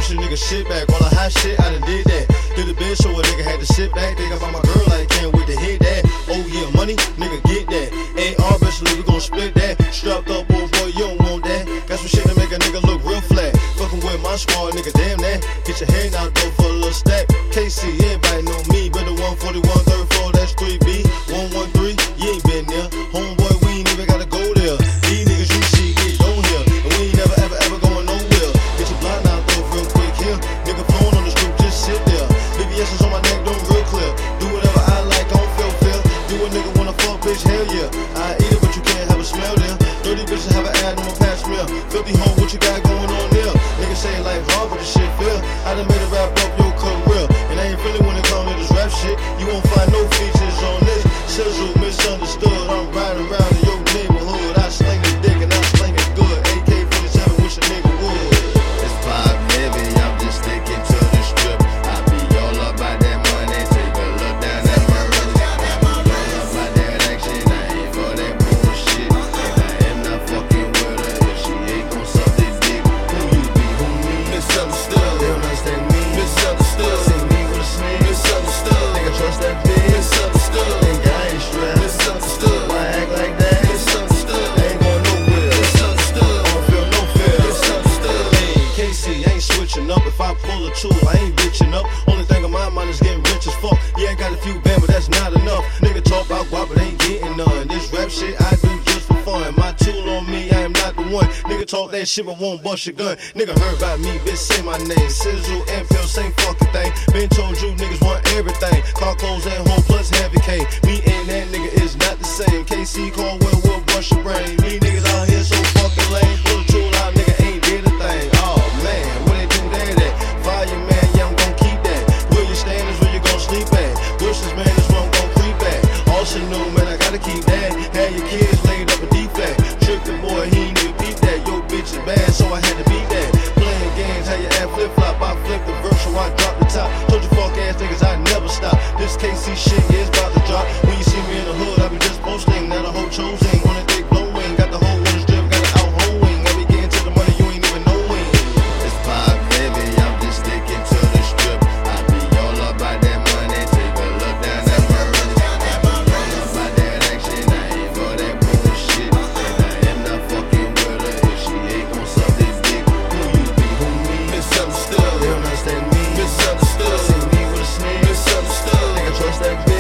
push a nigga shit back. All the hot shit, I done did that. Did the bitch, so a nigga had to sit back. Think about my girl, I can't wait to hit that. Oh yeah, money, nigga get that. AR, eventually we gon' split that. Strapped up, boy, you don't want that. Got some shit to make a nigga look real flat. Fucking with my squad, nigga, damn that. Get your hand out though for a little stack. KC, everybody know me. But the 141, 3rd floor, that's 3B. 113, you ain't been there. Homeboy, we ain't even gotta go there. These niggas you see, get on here. And we ain't never, ever going nowhere. Get your blind out though real quick here. Nigga flowing on the street, just sit there. BBS is on my neck, don't real clear. Do whatever I like, I don't feel fear. Do a nigga wanna fuck, bitch, hell yeah. I eat it, but you can't have a smell there. Dirty bitches have an ad on my past meal. 50 home, what you got going on there? Niggas say it like hard, but the shit feel. I done made it rap up your career. And I ain't feeling when it comes to this rap shit. You won't find no features on this. Sizzle, misunderstood. I'm riding around in your neighborhood. I sling the dick and I sling it good. AK-47, wish a nigga would. It's pop heavy, I'm just sticking to the strip. I be all about that money, take a look down at my wrist. I be all about that action, I ain't for that bullshit. And I am not fucking with her if she ain't gon' suck this dick. Who you be, who me? Misunderstood, they don't understand me. Misunderstood, see me with a snake. Misunderstood, nigga trust that bitch. Misunderstood, nigga I ain't strapped. Misunderstood, why act like that? Misunderstood, I ain't going nowhere. Misunderstood, I don't feel no fear. Misunderstood. Hey, KC, I ain't switching up. If I pull a tool, I ain't bitching up. Only thing on my mind is getting rich as fuck. Yeah, I got a few bands, but that's not enough. Nigga talk about guap, but ain't getting none. This rap shit I do just for fun. My tool on me, I am not the one. Nigga talk that shit, but won't bust your gun. Nigga heard about me, bitch, say my name. Sizzle and Pill, same fucking thing. Been told you niggas want everything. Car clothes at home plus heavy K. Me and that nigga is not the same. KC Caldwell will bust your brain. Me niggas out here so fucking lame. Pull the tool out, nigga ain't did a thing. Oh man, where they do that at? Fireman, yeah, I'm gon' keep that. Where you stand is where you gon' sleep at. Bushes, man, is where I'm gon' creep at. Also know, man, I gotta keep that. Had your kids laid up a defect. Trick the boy, he ain't even beat that. Yo, bitch is bad, so I had to beat that. Playing games, how you act flip flop. I flip the verse, so I drop the top. Told you fuck ass niggas, I never stop. This KC shit is about to drop. When you see me in the hood, I be just posting. Now the whole chosen on a dick blowing. Got the whole one strip, got it out hoeing. I be getting to the money, you ain't even knowing. It's pop heavy, I'm just sticking to the strip. I be all about that money, take a look down at my wrist. I be all about that action, I ain't for that bullshit. And I am not fucking with her if she ain't gon' suck this dick. Who you be, who me? Misunderstood, they don't understand me. Misunderstood, see me with a snake. Misunderstood, nigga trust that bitch.